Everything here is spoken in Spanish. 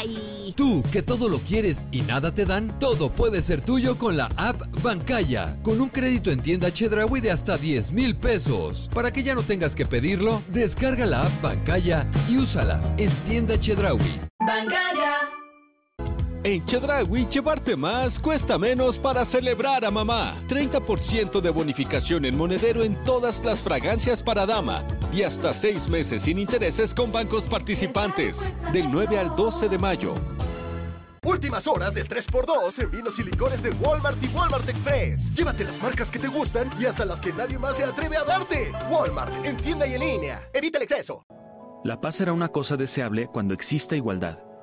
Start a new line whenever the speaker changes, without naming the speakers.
¡Ay!
Tú, que todo lo quieres y nada te dan, todo puede ser tuyo con la app Bancaya. Con un crédito en tienda Chedraui de hasta 10,000 pesos. Para que ya no tengas que pedirlo, descarga la app Bancaya y úsala en tienda Chedraui.
Bancaya.
En Chedraui, llevarte más cuesta menos para celebrar a mamá. 30% de bonificación en monedero en todas las fragancias para dama. Y hasta 6 meses sin intereses con bancos participantes. Del 9 al 12 de mayo.
Últimas horas del 3x2 en vinos y licores de Walmart y Walmart Express. Llévate las marcas que te gustan y hasta las que nadie más se atreve a darte. Walmart, en tienda y en línea. Evita el exceso.
La paz será una cosa deseable cuando exista igualdad.